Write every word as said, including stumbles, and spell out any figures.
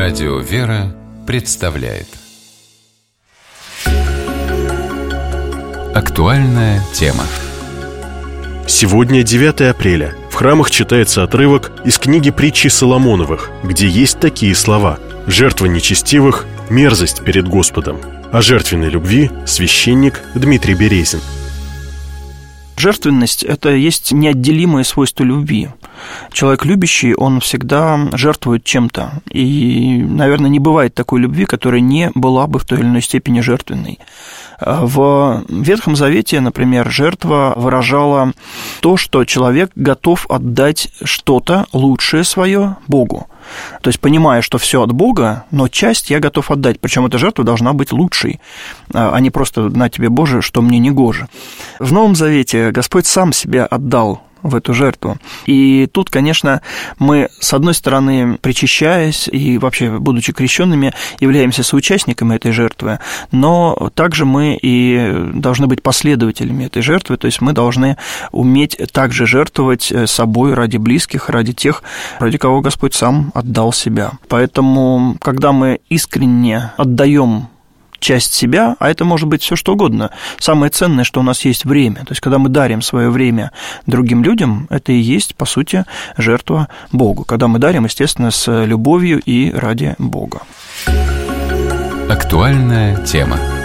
Радио «Вера» представляет актуальная тема. Сегодня девятое апреля. В храмах читается отрывок из книги притчи Соломоновых, где есть такие слова: «Жертва нечестивых – мерзость перед Господом». О жертвенной любви священник Дмитрий Березин. Жертвенность – это есть неотделимое свойство любви. Человек любящий, он всегда жертвует чем-то. И, наверное, не бывает такой любви, которая не была бы в той или иной степени жертвенной. В Ветхом Завете, например, жертва выражала то, что человек готов отдать что-то лучшее свое Богу. То есть, понимая, что все от Бога, но часть я готов отдать. Причем эта жертва должна быть лучшей, а не просто «на тебе, Боже, что мне не гоже». В Новом Завете Господь сам себя отдал в эту жертву. И тут, конечно, мы, с одной стороны, причащаясь и вообще, будучи крещенными, являемся соучастниками этой жертвы, но также мы и должны быть последователями этой жертвы, то есть мы должны уметь также жертвовать собой ради близких, ради тех, ради кого Господь сам отдал себя. Поэтому, когда мы искренне отдаем часть себя, а это может быть все что угодно. Самое ценное, что у нас есть время. То есть, когда мы дарим свое время другим людям, это и есть, по сути, жертва Богу. Когда мы дарим, естественно, с любовью и ради Бога. Актуальная тема.